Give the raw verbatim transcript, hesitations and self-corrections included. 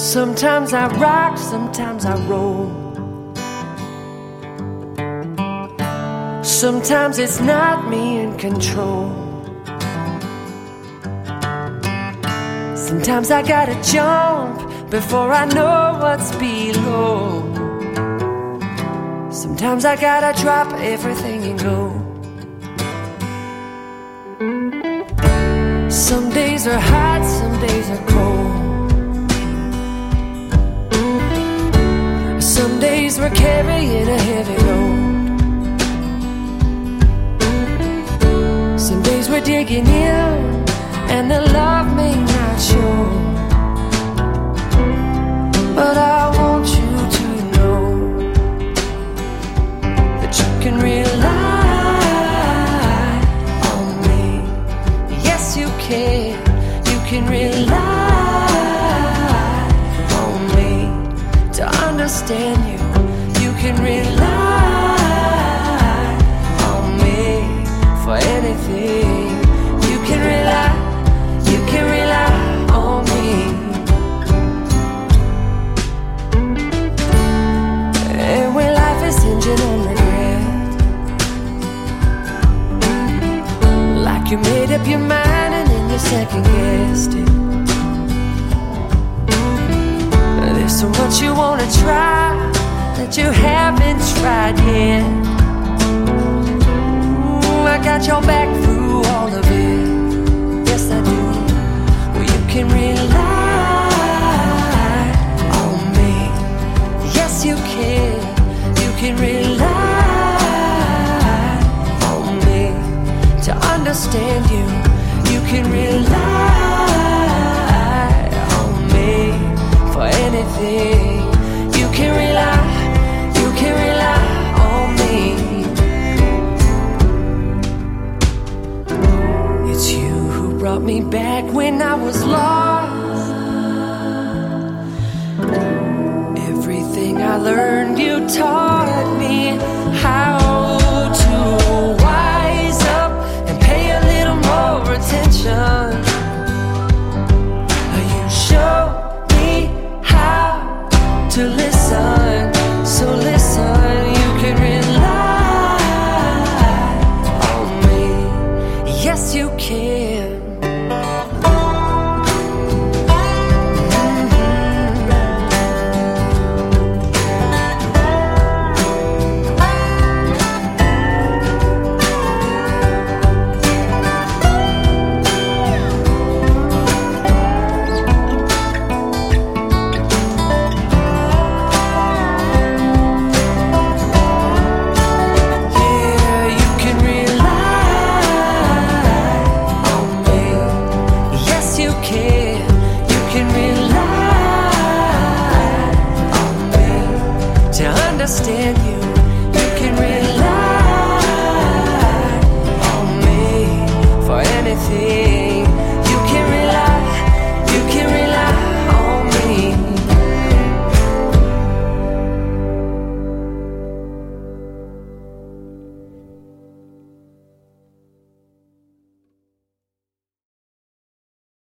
Sometimes I rock, sometimes I roll. Sometimes it's not me in control. Sometimes I gotta jump before I know what's below. Sometimes I gotta drop everything and go. Some days are hot, some days are cold. Some days we're carrying a heavy load. Some days we're digging in and the love may not show. But I want you to know that you can rely on me. Yes, you can. You can rely on me to understand you. You can rely on me for anything. You can rely, you can rely on me. And when life is hinging on regret, like you made up your mind and then you second guessed it. There's so much you wanna try that you haven't tried yet. Ooh, I got your back through all of it. Yes, I do. Well, you can rely on me. Yes, you can. You can rely on me to understand you. You can rely on me for anything. You can rely, you can rely on me. It's you who brought me back when I was lost. Everything I learned you taught